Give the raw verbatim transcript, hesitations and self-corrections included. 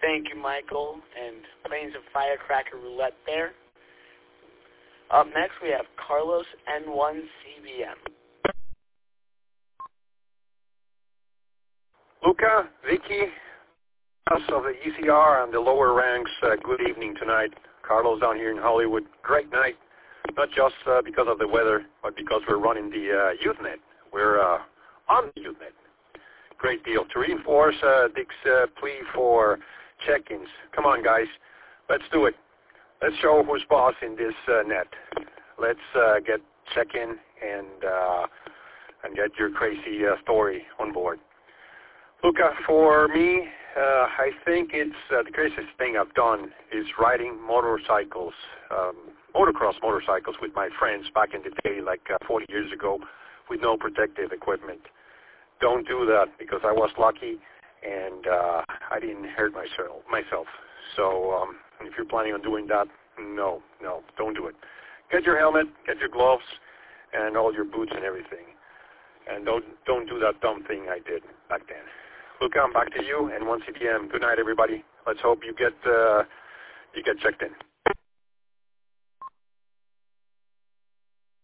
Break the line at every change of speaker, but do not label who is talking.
Thank you, Michael, and Plains of Firecracker Roulette there. Up next, we have Carlos N one C B M.
Luca, Vicky, us of the E C R and the lower ranks, uh, good evening tonight. Carlos down here in Hollywood. Great night, not just uh, because of the weather, but because we're running the uh, Usenet. We're uh, on the Usenet. Great deal. To reinforce uh, Dick's uh, plea for check-ins. Come on, guys. Let's do it. Let's show who's boss in this uh, net. Let's uh, get check-in and, uh, and get your crazy uh, story on board. Luca, for me, uh, I think it's uh, the craziest thing I've done is riding motorcycles, um, motocross motorcycles with my friends back in the day, like uh, forty years ago, with no protective equipment. Don't do that because I was lucky and uh, I didn't hurt myself. myself. So um, if you're planning on doing that, no, no, don't do it. Get your helmet, get your gloves, and all your boots and everything. And don't don't do that dumb thing I did back then. Luca, I'm back to you, and one C B M. Good night, everybody. Let's hope you get uh, you get checked in.